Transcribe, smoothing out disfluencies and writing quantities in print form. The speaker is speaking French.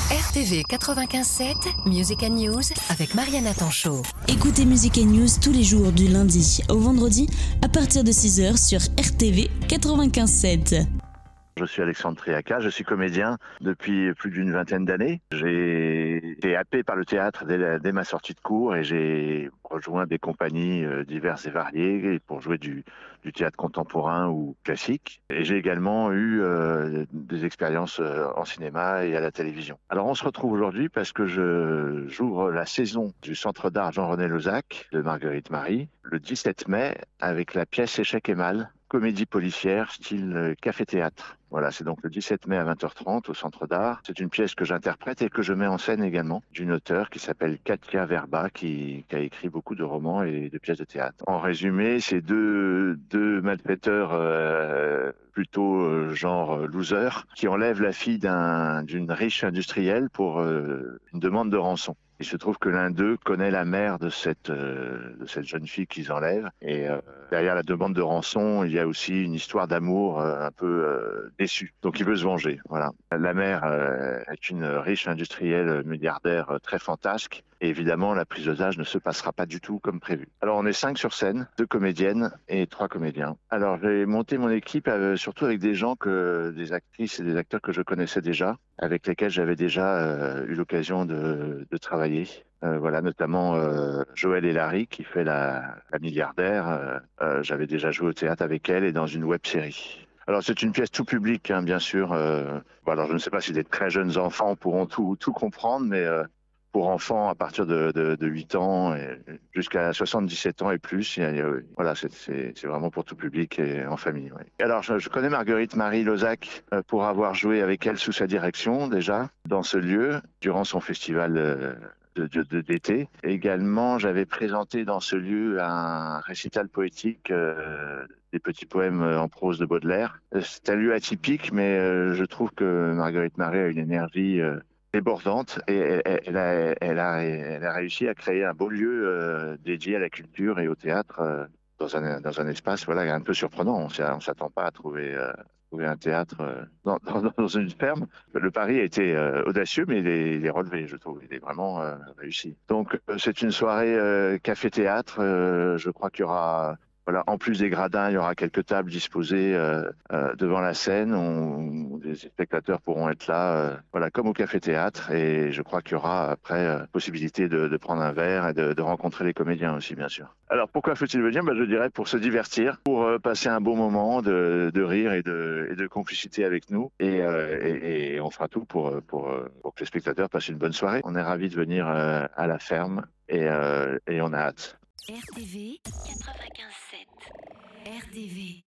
RTV 95.7, Music & News avec Mariana Tanchot. Écoutez Music & News tous les jours du lundi au vendredi à partir de 6h sur RTV 95.7. Je suis Alexandre Triaca, je suis comédien depuis plus d'une vingtaine d'années. J'ai été happé par le théâtre dès ma sortie de cours et j'ai rejoint des compagnies diverses et variées pour jouer du théâtre contemporain ou classique. Et j'ai également eu des expériences en cinéma et à la télévision. Alors on se retrouve aujourd'hui parce que j'ouvre la saison du Centre d'art Jean-René Lauzac de Marguerite Marie le 17 mai avec la pièce Échec et Mal, comédie policière style café-théâtre. Voilà, c'est donc le 17 mai à 20h30 au Centre d'Art. C'est une pièce que j'interprète et que je mets en scène également d'une auteure qui s'appelle Katia Verba, qui a écrit beaucoup de romans et de pièces de théâtre. En résumé, c'est deux malfaiteurs plutôt genre loser qui enlèvent la fille d'une riche industrielle pour une demande de rançon. Il se trouve que l'un d'eux connaît la mère de cette jeune fille qu'ils enlèvent. Et derrière la demande de rançon, il y a aussi une histoire d'amour un peu déçue. Donc il veut se venger. Voilà. La mère est une riche industrielle milliardaire très fantasque. Et évidemment, la prise d'otage ne se passera pas du tout comme prévu. Alors on est 5 sur scène, 2 comédiennes et 3 comédiens. Alors j'ai monté mon équipe surtout avec des gens des actrices et des acteurs que je connaissais déjà, avec lesquels j'avais déjà eu l'occasion de travailler. Voilà, notamment Joël et Larry qui fait la milliardaire. J'avais déjà joué au théâtre avec elle et dans une web-série. Alors c'est une pièce tout public, hein, bien sûr. Alors je ne sais pas si des très jeunes enfants pourront tout comprendre, mais pour enfants à partir de 8 ans et jusqu'à 77 ans et plus, voilà, c'est vraiment pour tout public et en famille. Ouais. Alors je connais Marguerite Marie Lauzac pour avoir joué avec elle sous sa direction déjà dans ce lieu durant son festival d'été. Également, j'avais présenté dans ce lieu un récital poétique des petits poèmes en prose de Baudelaire. C'est un lieu atypique, mais je trouve que Marguerite Marie a une énergie débordante et elle a réussi à créer un beau lieu dédié à la culture et au théâtre dans un espace voilà, un peu surprenant. On ne s'attend pas à trouver un théâtre dans une ferme. Le pari a été audacieux, mais il est relevé, je trouve. Il est vraiment réussi. Donc, c'est une soirée café-théâtre. Je crois qu'il y aura... Voilà, en plus des gradins, il y aura quelques tables disposées devant la scène. Les spectateurs pourront être là, voilà, comme au café-théâtre. Et je crois qu'il y aura après possibilité de prendre un verre et de rencontrer les comédiens aussi, bien sûr. Alors, pourquoi faut-il venir ? Je dirais pour se divertir, pour passer un bon moment de rire et de complicité avec nous. Et on fera tout pour que les spectateurs passent une bonne soirée. On est ravis de venir à la ferme et on a hâte. RTV 95.7. RTV